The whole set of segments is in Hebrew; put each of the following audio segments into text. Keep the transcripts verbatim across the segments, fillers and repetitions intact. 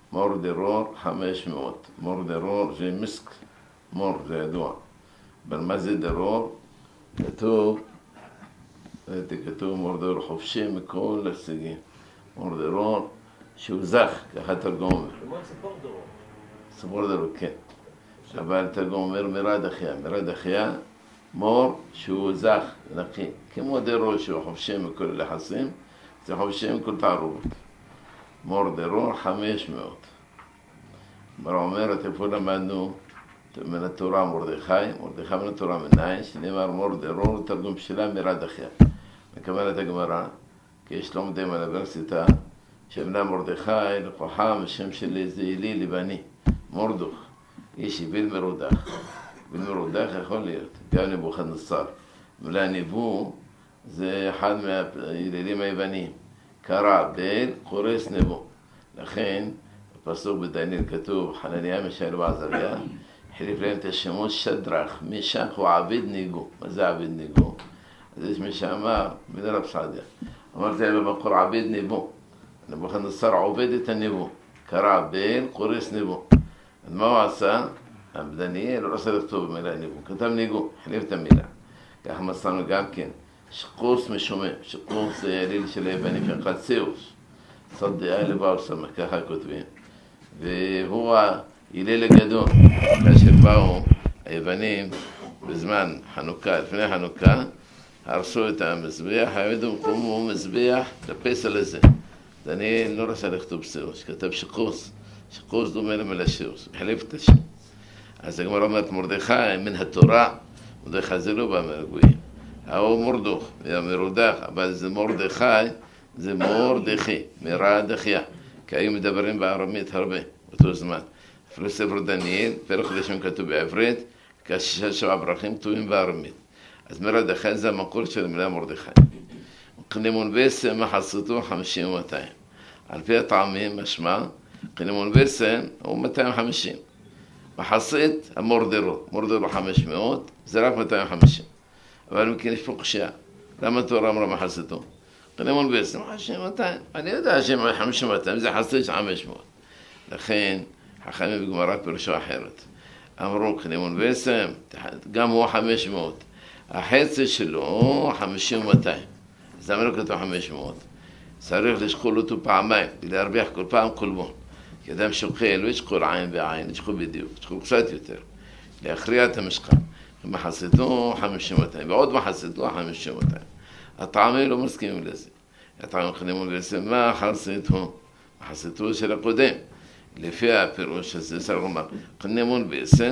מור דרור חמש מאות. מור דרור זה מסק, מור זה ידוע. אבל מה זה דרור? כתוב, זה כתוב מור דרור חופשי מכל הסגים. מור דרור שהוא זך, ככה תרגום אומר. למה ציפור דרור? ציפור דרור, כן. אבל תרגום אומר מרד אחיה. מרד אחיה, מור שהוא זך, נקי. כמו דרור שהוא חופשי מכל לחסים, זה חופשי מכל תערובות. מור דרור חמש מאות. מרה אומרת, איפה למדנו מן התורה מרדכי, מרדכי מן התורה מנין, שנאמר מור דרור, תרגום שלה מרד אחיה. מקבלת הגמרא, כי יש לומדים על האוניברסיטה, שהמילה מרדכי לקוחה משם של איזה אלי ליבני, מורדוך, איש איביל מרודח. איביל מרודח יכול להיות, גם נבוכדנצר. המילה ניבוא זה אחד מהאלילים היווניים. קרא בל, קורס נבו. לכן, בפסוק בדניאל כתוב, חנניה מישאל ועזריה, החליף להם את השמות שדרך, משך הוא עביד ניגו. מה זה עביד ניגו? אז יש מי שאמר, בן רב סעדיה, אמרתי להם במקור עביד ניבו. נבוכדנצר עובד את הניבו. קרא בל, קורס נבו. אז מה הוא עשה? דניאל לא רצה לכתוב במילה ניבו, כתב ניגו, החליף את המילה. ככה מצאנו גם כן. שקוס משומם, שקוס זה אליל של היוונים שנקרא צאוס, סדיה לבאו סמך, ככה כותבים. והוא ההילל הגדול, כאשר באו היוונים בזמן חנוכה, לפני חנוכה, הרסו את המזבח, העמידו במקומו מזבח לפסל הזה. דניאל לא רצה לכתוב צאוס, כתב שקוס, שקוס דומה למילה שאוס, החליף את השם. אז הגמרא אומרת מרדכי מן התורה, מרדכי זה לא בא מהגויים. ההוא מורדוך, מרודח, אבל זה מרדכי, זה מרדכי, מרד אחיה. כי היו מדברים בארמית הרבה, באותו זמן. אפילו ספר דניאל, פרק חדשים כתוב בעברית, כשישה שבעה ברכים כתובים בארמית. אז מרד אחיה זה המקור של המילה מרדכי. קנימון בסם, מחסותו חמישים ומאתיים. על פי הטעמים, משמע, קנימון בסם הוא מאתיים וחמישים. מחסית המורדרו, מורדרו חמש מאות, זה רק מאתיים וחמישים. אבל מכן יש פה קשייה. למה התורה אמרה מחסיתו? קנימון בסם, חמישים ומאתיים. אני יודע שחמישים ומאתיים זה חסית של חמש מאות. לכן, חכמים בגמרא פירושו אחרת. אמרו קנימון בסם, גם הוא חמש מאות. החצי שלו חמישים ומאתיים. אז למה לא כתוב חמש מאות? צריך לשקול אותו פעמיים, להרוויח כל פעם קולמון. כי אדם שוקל, לא ישקול עין בעין, ישקול בדיוק, ישקול קצת יותר. להכריע את המשקל. מחסיתו חמישים ומאתיים, ועוד מחסיתו חמישים ומאתיים. הטעמים לא מסכימים לזה. הטעמים קנימון בסם, מה מחסיתו? מחסיתו של הקודם. לפי הפירוש הזה, צריך לומר, קנימון בסם,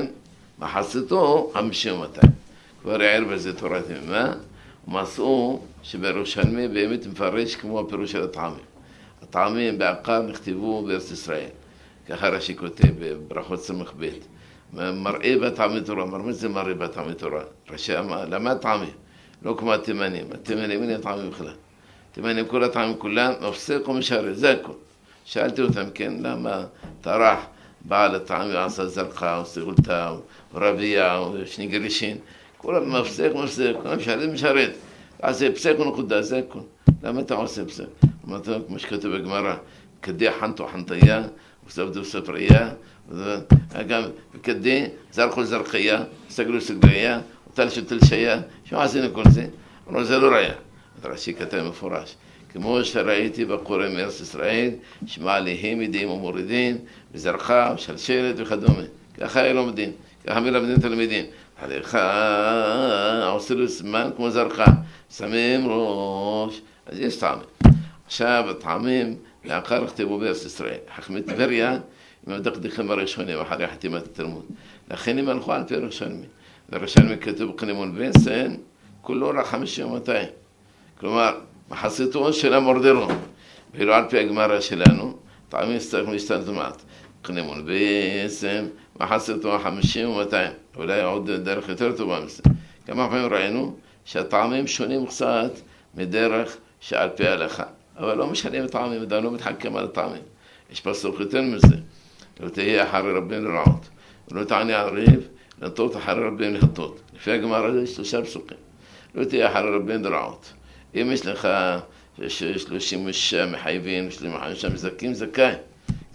מחסיתו חמישים ומאתיים. כבר הער בזה תורת ימימה, ומצאו שבירושלמי באמת מפרש כמו הפירוש של הטעמים. הטעמים בעיקר נכתבו בארץ ישראל. ככה רש"י כותב בברכות סמך ב'. מראה בטעמי תורה, מה זה מראה בטעמי תורה? רש"י אמר, למה הטעמים? לא כמו התימנים, התימנים אין הטעמים בכלל. התימנים, כל הטעמים כולם, מפסק ומשרת, זה הכל. שאלתי אותם, כן, למה טרח בעל הטעמים עשה זרחה, או סגולתה, או רבייה, או שני גרישין, כולם מפסק ומפסק, כולם משרת ומשרת. אז זה פסק ונקודה, זה הכל. למה אתה עושה פסק? אמרתי, כמו שכתוב בגמרא, כדי חנתו חנתיה, וסבדו ספריה, גם כדי זרחו זרחיה, סגלו סגליה, וטל שתל שיה, שמה עשינו כל זה? אמרו, זה לא ראיה. רש"י כתב מפורש. כמו שראיתי בקורא מארץ ישראל, שמע עליהם ידעים ומורידים, וזרחה, ושלשלת וכדומה. ככה הם לומדים, ככה מלמדים תלמידים. עליך עושה לו סימן כמו זרחה, שמים ראש, אז יש טעמים. עכשיו הטעמים לאחר הכתבו בארץ ישראל. חכמי טבריה, הם מדקדקים בראשונים אחרי חתימת התלמוד. לכן הם הלכו על פי ירושלמי. בירושלמי כתוב קנימון בסם, כולו רק חמישים ומאתיים. כלומר, מחסיתו של המורדרו. ואילו על פי הגמרא שלנו, טעמים צריך להשתנות מעט. קנימון בסם, מחסיתו חמישים ומאתיים. אולי עוד דרך יותר טובה מזה. כמה פעמים ראינו שהטעמים שונים קצת מדרך שעל פי ההלכה. אבל לא משנים את הטעמים, אדם לא מתחכם על הטעמים. יש פסוק יותר מזה. לא תהיה אחרי רבים לרעות. ולא תעני על ריב, לנטות אחרי רבים לחטות. לפי הגמרא הזה יש שלושה פסוקים. לא תהיה אחרי רבים לרעות. אם יש לך שלושים ושש מחייבים, שלושים וחמישה מזכים, זכאי.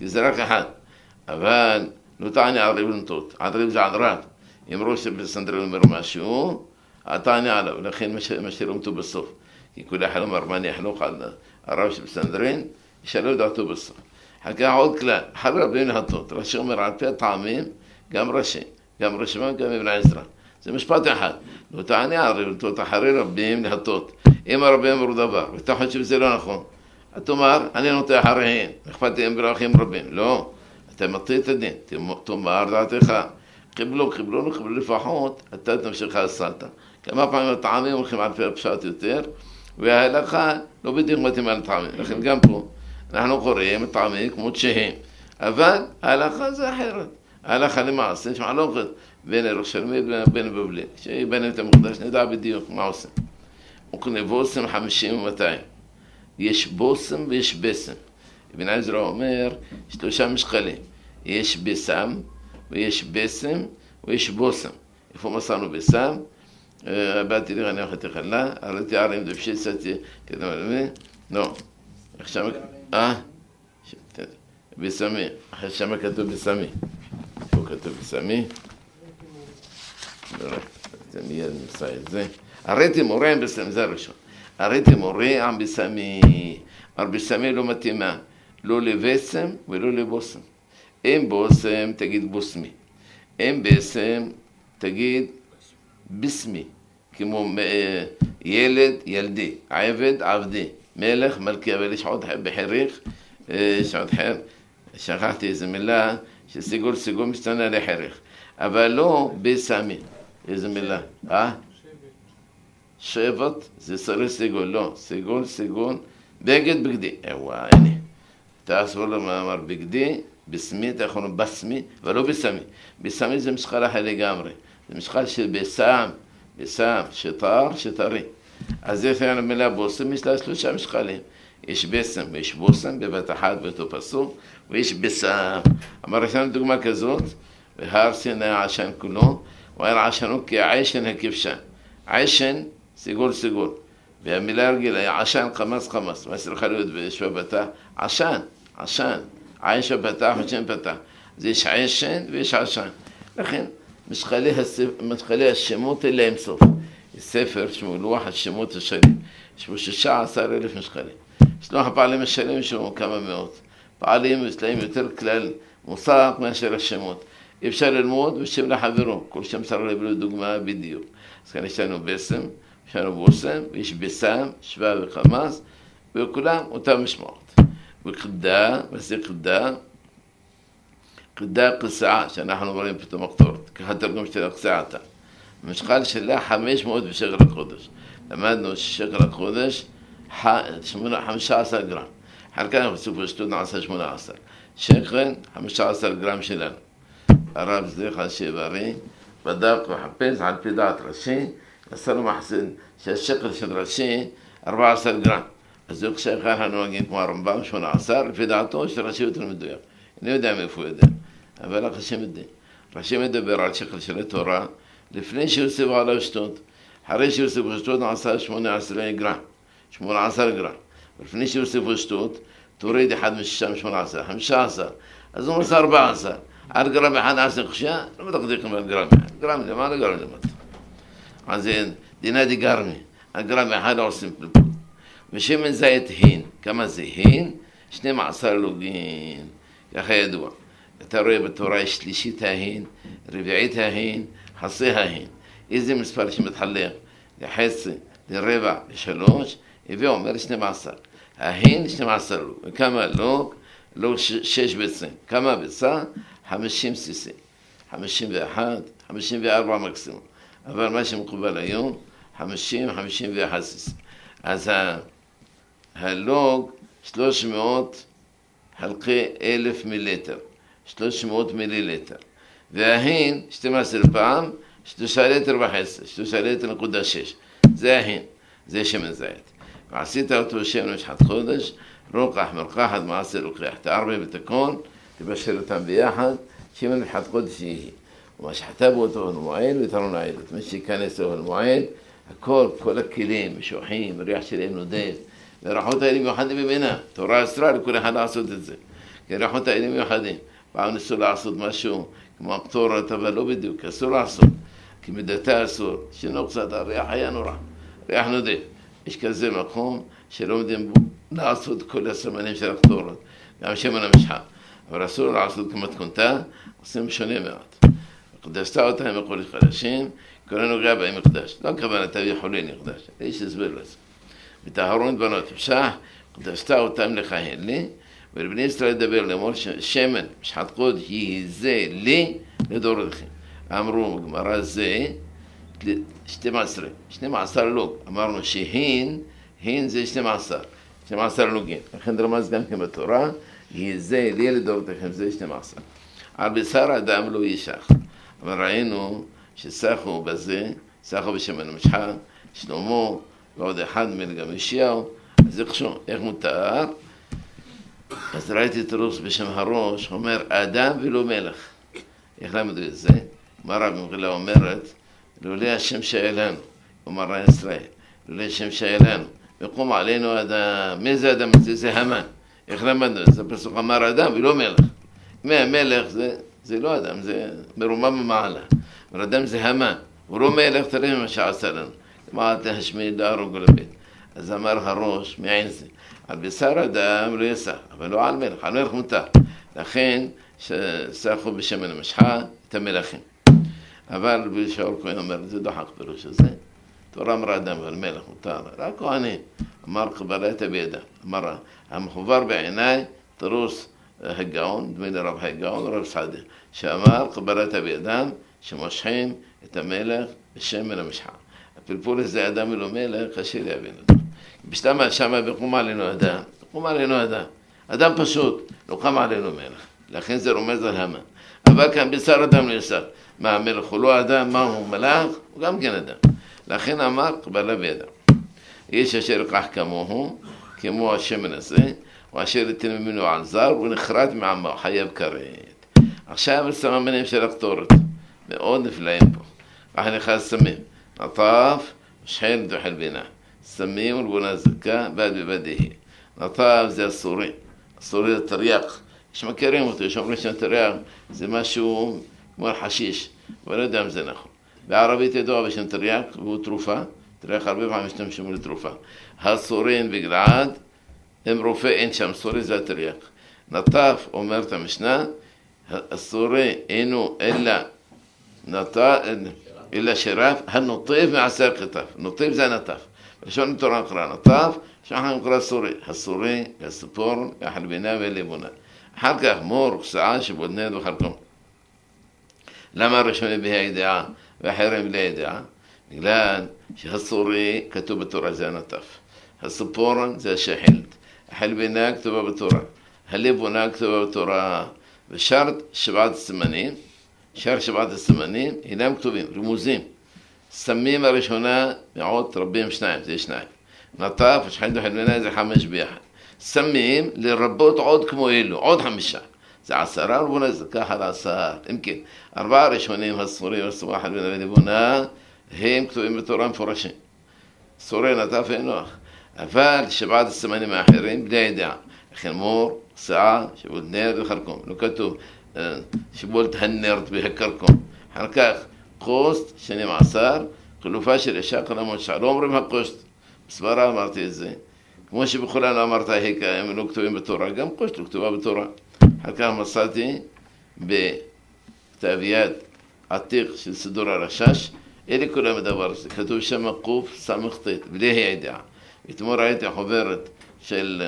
כי זה רק אחד. אבל לא תענה על ריב לנטות, על ריב זה על רב. אם ראש בסנדרין אומר משהו, תענה עליו, לכן משאירים אותו בסוף. כי כל אחד אומר מה אני אחלוק על הרב של בסנדרין, ישאלו דעתו בסוף. חכה עוד כלל, אחרי רבים להטות, רש"י אומר על פי הטעמים, גם רש"י, גם רשב"ם, גם אבן עזרא. זה משפט אחד, לא תענה על ריב לנטות, אחרי רבים להטות. אם הרבים אמרו דבר, ואתה חושב שזה לא נכון, אתה אומר, אני נוטה אחריהם, אכפתי הם ברכם רבים. לא, אתה מטה את הדין, תאמר דעתך. קיבלו, קיבלו, קיבלו לפחות, אתה תמשיך הסלטה. כמה פעמים הטעמים הולכים על פי הפשט יותר, וההלכה לא בדיוק מתאים על הטעמים. לכן גם פה, אנחנו קוראים הטעמים כמו שהם. אבל ההלכה זה אחרת. ההלכה למעשה, שמעלוכת בין ירושלמי ובין בבלי. כשבין את המקדש נדע בדיוק מה עושים. וכן בושם חמישים ומאתיים. יש בושם ויש בסם. אבן עזרא אומר, שלושה משקלים. יש בסם, ויש בסם, ויש בושם. איפה מסרנו בסם? באתי לי אני אוכלתי חלה, הראיתי ערים דבשי סתי, כדי מלמי, לא. איך שמה, אה? בסמי, אחרי שמה כתוב בסמי. איפה כתוב בסמי? זה מיד נמצא את זה. הראיתי מורה עם בסמי, זה הראשון. הראיתי מורה עם בסמי. אבל בסמי לא מתאימה, לא לבשם ולא לבושם. אם בושם, תגיד בוסמי. אם בסם, תגיד בסמי. כמו ילד, ילדי. עבד, עבדי. מלך, מלכי. אבל יש עוד בחיריך, יש עוד חיר. שכחתי איזו מילה, שסיגול, סיגול משתנה לחיריך. אבל לא בסמי. איזו מילה. אה? שבט, זה שרי סיגול. לא, סיגול, סיגול. בגד, בגדי. וואי, הנה. תעשו לו מאמר בגדי. בסמי, אתה יכול לומר בסמי, ולא בסמי. בסמי זה משקל אחר לגמרי. זה משקל של בסם, בסם, שטר, שטרי. אז זה כאן המילה בושם, יש לה שלושה משקלים. יש בסם ויש בושם, בבת אחת באותו פסוק, ויש בסם. אמר יש לנו דוגמה כזאת, והר סיני העשן כולו, והר עשנו כעשן הכבשן. עשן, סיגול, סיגול. והמילה הרגילה, עשן, חמס, חמס. מה צריכה להיות בשבתה? עשן, עשן. עשן פתח, עשן פתח. זה יש עשן ויש עשן. לכן, משקלי, הספ... משקלי השמות אלה הם סוף. ספר שמו לוח השמות השלים. יש בו שישה עשר אלף משקלים. יש לוח הפעלים השלים שהוא כמה מאות. פעלים אצלהם יותר כלל מושג מאשר השמות. אי אפשר ללמוד ושם לחברו. כל שם צריך לבלו דוגמה בדיוק. אז כאן יש לנו בסם, יש לנו בושם, ויש בסם, שבא וחמאס, וכולם אותם משמעות. וקדה, וזה קדה, קדה קסעה, שאנחנו רואים פתאום הקטורת, ככה תרגום של הקסעתה. המשקל שלה חמש מאות בשקל הקודש. למדנו ששקל הקודש חמישה עשר גרם. חלקן אנחנו בסוף השטות נעשה שמונה עשר. שקל חמישה עשר גרם שלנו. הרב זליחה שברי, בדק וחפש על פי דעת ראשי, עשה לו מחסן שהשקל של ראשי ארבע עשרה גרם. אז זה כשאחר הנוהגים כמו הרמב"ם, שמונה עשר, לפי דעתו של רש"י יותר מדויק. אני לא יודע מאיפה הוא יודע, אבל רש"י מדבר. רש"י מדבר על שקל של התורה, לפני שהוסיפו עליו שטות. אחרי שהוסיפו שטות נעשה שמונה עשרה גרם, שמונה עשרה גרם. לפני שהוסיפו שטות, תוריד אחד משישה שמונה עשרה, חמישה עשר. אז הוא עושה ארבע עשרה. על גרם אחד עשרה חודשה, לא מדקדקים על גרם אחד. גרם למעלה, גרם למטה. אז זה דינה די גרמי. על גרם אחד עושים פלפול. ושמן זית הין, כמה זה הין? שנים עשר לוגין, ככה ידוע. אתה רואה בתורה יש שלישית ההין, רביעית ההין, חצי ההין. איזה מספר שמתחלק? לחצי, לרבע, לשלוש, הביא אומר שנים עשר. ההין שנים עשר לוג. וכמה לוג? לוג שש ביצים. כמה ביצה? חמישים סיסי. חמישים ואחת, חמישים וארבע מקסימום. אבל מה שמקובל היום, חמישים, חמישים ואחת סיסי. אז ה... הלוג שלוש מאות חלקי אלף מיליטר, שלוש מאות מיליליטר. וההין, שתים עשרה פעם, שלושה ליטר וחצי, שלושה ליטר נקודה שש. זה ההין, זה שמן זית. ועשית אותו שמן משחת חודש, רוקח, מרקחת, מעשה לוקח. תערבב את הכל, תבשל אותם ביחד, שמן משחת חודש יהיה. ומה שחתה בו אותו המועד ותרון העדות. מי שיכנס אותו המועד, הכל, כל הכלים, משוחים, ריח שלהם נודף. והרחות האלה מיוחדים במינה, תורה אסרה לכל אחד לעשות את זה. כי ריחות האלה מיוחדים. פעם ניסו לעשות משהו כמו הקטורת, אבל לא בדיוק, אסור לעשות. כי מדתה אסור, שינו קצת, הריח היה נורא, ריח נודף. יש כזה מקום שלא יודעים לעשות כל הסמנים של הקטורת, גם שמן המשחה. אבל אסור לעשות כמתכונתה, עושים שונה מאוד. קדשתה אותם מקודש חדשים, כל הנוגע בהם מקדש. לא הכוונה תביא חולין מקדש, יש הסבר לזה. וטהרו את בנות תפשח, קדשתה אותם לכהן לי, ולבני ישראל לדבר לאמור שמן, משחת קודש, יהי זה לי לדורתכם. אמרו בגמרא זה שתים עשרה, שנים עשר לוג. אמרנו שהין, הין זה שנים עשר, שנים עשר לוגים. לכן רמז גם כן בתורה, יהי זה לי לדורתכם, זה שנים עשר. על בשר אדם לא ישח. אבל ראינו שסחו בזה, סחו בשמן המשחה, שלמה, ועוד אחד מהם גם ישיהו, אז איכשהו, איך מותר? אז ראיתי את רוס בשם הראש, אומר, אדם ולא מלך. איך למדו את זה? אמרה במחילה אומרת, לולא השם שהיה לנו, אמרה ישראל, לולא השם שהיה לנו, וקום עלינו אדם, מי זה אדם? זה זה המן. איך למדו? זה פסוק אמר אדם ולא מלך. מי המלך זה, זה לא אדם, זה מרומם במעלה. אבל אדם זה המן, הוא לא מלך, תראה מה שעשה לנו. מעט להשמיד להרוג ולבית. אז אמר הראש, מעין זה, על בשר אדם לא יסח, אבל לא על מלך, על מלך מותר. לכן שסחו בשמן המשחה את המלכים. אבל בשאול כהן אומר, זה דוחק פירוש הזה. תורה אמרה אדם ועל מלך מותר, רק כהנים. אמר קבלת בידם. אמר, המחובר בעיניי, תרוס הגאון, דמי לרב הגאון, רב סעדה, שאמר קבלת בידם, שמושכים את המלך בשמן המשחה. הפלפול הזה אדם ולא מלך, קשה להבין אותו. בשלמה שמה בקום עלינו אדם, בקום עלינו אדם. אדם פשוט, לא קם עלינו מלך. לכן זה רומז על המן. אבל כאן בשר אדם לא יסר. מה המלך הוא לא אדם, מה הוא מלך? הוא גם כן אדם. לכן אמר, קבלה בידם. יש אשר יקח כמוהו, כמו השמן הזה, או אשר ייתן ממנו על זר, הוא נחרט מעמו, חייב כרת. עכשיו הסממנים של הקטורת. מאוד נפלאים פה. כך נכנס סמים. נטף, שחל ודוחל בינה. סמים ולבונה זקה, בד בבד יהי. נטף זה הסורי. הסורי זה תריח. יש מכירים אותו, יש אומרים שתריח זה משהו כמו חשיש. אבל לא יודע אם זה נכון. בערבית ידוע בשם תריח, והוא תרופה. תריח הרבה פעמים משתמשים לתרופה. הסורין וגלעד, הם רופא, אין שם, סורי זה התריח. נטף, אומרת המשנה, הסורי אינו אלא נטף, אלא שרף, הנוטף מעשר כתף. נוטף זה הנטף. ראשון תורה נקרא נטף, שאחר נקרא סורי. הסורי, הספור, החלבינה והליבונה. אחר כך מור, קסעה, שבודנד וחלקום. למה הראשון בהי הידיעה ואחרים בלי הידיעה? בגלל שהסורי כתוב בתורה זה הנטף. הספורן זה השחלת. החלבינה כתובה בתורה. הליבונה כתובה בתורה. ושאר שבעת הסימנים, שאר שבעת הסימנים, אינם כתובים, רמוזים. סמים הראשונה, מאות רבים שניים, זה שניים. נטף, השחלת וחלבינה זה חמש ביחד. סמים לרבות עוד כמו אלו, עוד חמישה. זה עשרה רבונה, זה ככה לעשר. אם כן, ארבעה ראשונים, הסורי, הסורי, החלבינה והליבונה, הם כתובים בתורה מפורשים. סורי, נטף ואינוח. אבל שבעת הסימנים האחרים, בלי הידיעה. לכן מור, קסעה, שבולת נרד וחרקום. לא כתוב, שבולת הנרד והקרקום. אחר כך, קוסט, שנים עשר, חלופה של אישה, קלמות שעה. לא אומרים הקוסט. בסברה אמרתי את זה. כמו שבכולנו אמרת, הם לא כתובים בתורה, גם קוסט לא כתובה בתורה. אחר כך מצאתי בכתב יד עתיק של סידור הרשש, אלה כולם הדבר הזה. כתוב שם קוף סמכתית, בלי הידיעה. אתמול ראיתי חוברת של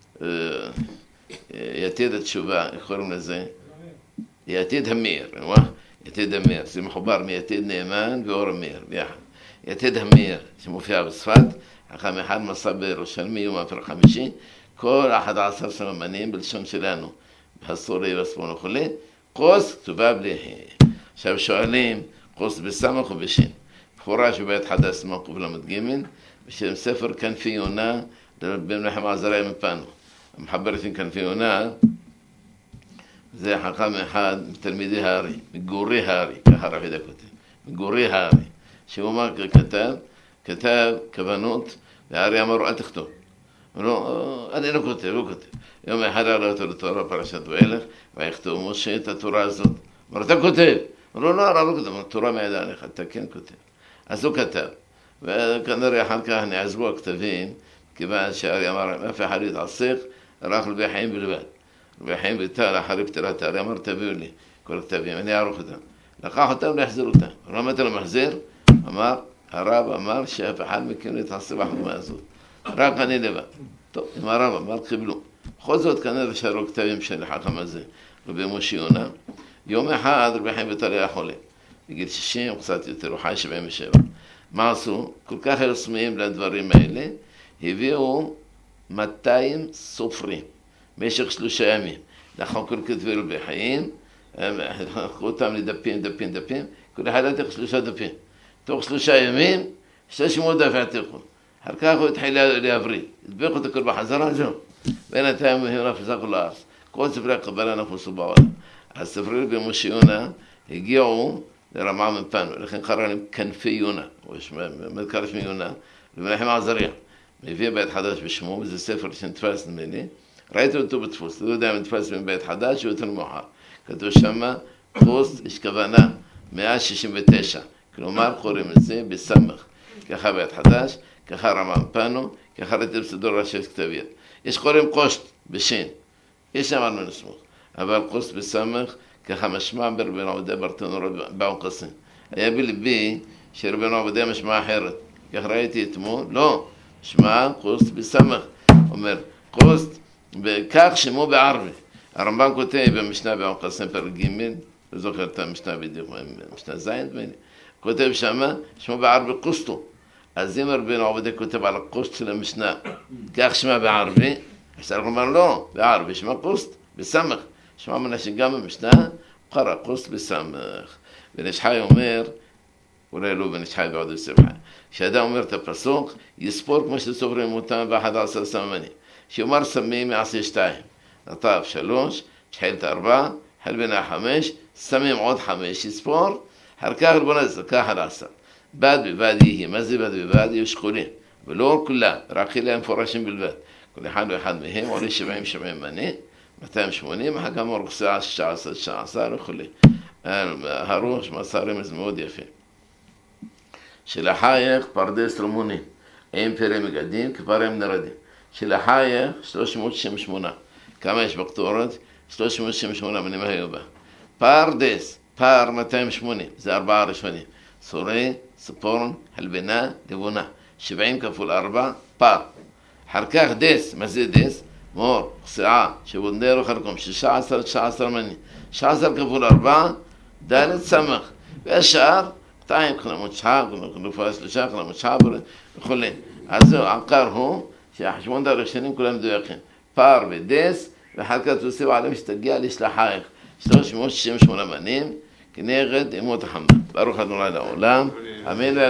יתיד התשובה, איך קוראים לזה? יתיד המיר, יתיד המיר, זה מחובר מיתיד נאמן ואור המיר, ביחד. יתיד המיר, שמופיע בשפת, אחר אחד מסע בירושלמי, יום אפר חמישי, כל אחד עשר סממנים בלשון שלנו, הסורי והספון וכולי, קוס כתובה בלי ה'. עכשיו שואלים, קוס בסמך ובשין. פורש בבית חדש סמך ובלמד גימין, בשם ספר כנפי יונה, בן מנחם עזריה מפנו. המחברת עם כנפי יונה, זה חכם אחד מתלמידי הארי, מגורי הארי, ככה רבי דה כותב, מגורי הארי, שהוא מה כתב, כתב כוונות, והארי אמרו אל תכתוב. לא, אני לא כותב, הוא כותב. יום אחד עלה אותו לתורה פרשת ואילך, ויכתוב משה את התורה הזאת. אמר, אתה כותב? אמר, לא, לא, לא כותב, התורה מידע עליך, אתה כן כותב. אז הוא כתב, וכנראה אחר כך נעזבו הכתבים, כיוון שהארי אמר, אף אחד יתעסק, רק רבי חיים בלבד. רבי חיים ביטל אחרי פטירת הארי, אמר, תביאו לי כל הכתבים, אני אערוך אותם. לקח אותם להחזיר אותם. למה אתה לא מחזיר? אמר, הרב אמר שאף אחד מכם יתעסק בחוכמה הזאת. רק אני לבד. טוב, אם הרב אמר, קיבלו. בכל זאת כנראה שהראו כתבים של החכם הזה, רבי משה יונה. יום אחד רבי חיים ביטל היה חולה. בגיל שישים, או קצת יותר, הוא חי שבעים ושבע. מה עשו? כל כך היו צמאים לדברים האלה, הביאו מאתיים סופרים במשך שלושה ימים. לאחר כל כתבי רבי חיים, לקחו אותם לדפים, דפים, דפים, כל אחד לתך שלושה דפים. תוך שלושה ימים, שלוש מאות דף העתיקו. אחר כך הוא התחיל להבריא. הדביך אותו כל בחזרה, זהו. בינתיים הוא נפסקו לארץ. כל ספרי הקבלה נפסו בעולם. הספרי רבי משה יונה הגיעו לרמה מפנו, לכן קרא להם כנפי יונה, או מזכר שמי יונה, למנחם עזריה. מביא בית חדש בשמו, וזה ספר שנתפס נדמה לי. ראיתי אותו בדפוס, לא יודע אם נתפס מבית חדש או יותר מאוחר. כתוב שמה, חוס, יש כוונה, מאה שישים ותשע. כלומר, קוראים את זה בסמך. ככה בית חדש, ככה רמה מפנו, ככה ראיתי בסדור ראשי כתביות. יש קוראים קושט בשין, יש שם על מנסמוך. אבל קושט בסמך, ככה משמע ברבנו עבודה ברטנו באו קסים. היה בלבי שרבנו עבודה משמע אחרת. כך ראיתי אתמול, לא, משמע קושט בסמך. אומר, קושט, וכך שמו בערבי. הרמב"ם כותב במשנה באו קסים פרק ג', לא זוכר את המשנה בדיוק, משנה זין, כותב שמה, שמו בערבי קושטו. אז אם רבנו עבודה כותב על הקושט של המשנה, כך שמה בערבי, אפשר לומר לא, בערבי, שמה קושט, בסמך. שמע מנה שגם במשנה, קרא קושט בסמך. ונשחי אומר, אולי לא ונשחי בעוד יוסף חי, כשאדם אומר את הפסוק, יספור כמו שסופרים אותם באחד עשר סממנים. שיאמר סמים יעשה שתיים, נטף שלוש, שחילת ארבע, חל בנה חמש, סמים עוד חמש, יספור, אחר כך רבונה זכה אחד עשר. בד בבד יהיה, מה זה בד בבד? יהיו שכולים, ולא כולם, רק אלה המפורשים בלבד. כל אחד ואחד מהם עולה שבעים שבעים מנה, מאתיים ושמונים, אחר כך מורקסה שש עשרה, שש עשרה וכו'. הראש מסרים זה מאוד יפה. שלחייך פרדס רמונים, עם פרי מגדים כפרים נרדים. שלחייך שלוש מאות שישים ושמונה. כמה יש בקטורת? שלוש מאות שישים ושמונה בנים היו בה. פרדס, פר מאתיים ושמונים, זה ארבעה ראשונים. סורי, ספורן, הלבנה, לבונה. שבעים כפול ארבע, פר. אחר כך דס, מה זה דס? מור, קסיעה, שבונדר וחרקום, שישה עשר, תשע עשר מני. שש עשר כפול ארבע, דלת סמך. והשאר, קטעים, כלמות שחק, כלמות שלושה, כלמות שחק, וכו'. אז זהו, העיקר הוא, שהחשבונות הראשונים כולם מדויקים. פר ודס, ואחר כך תוסיף עליהם שתגיע לשלחייך. שלוש מאות שישים ושמונה בנים, כנגד אמות החמה. ברוך ה' לעולם, אמן.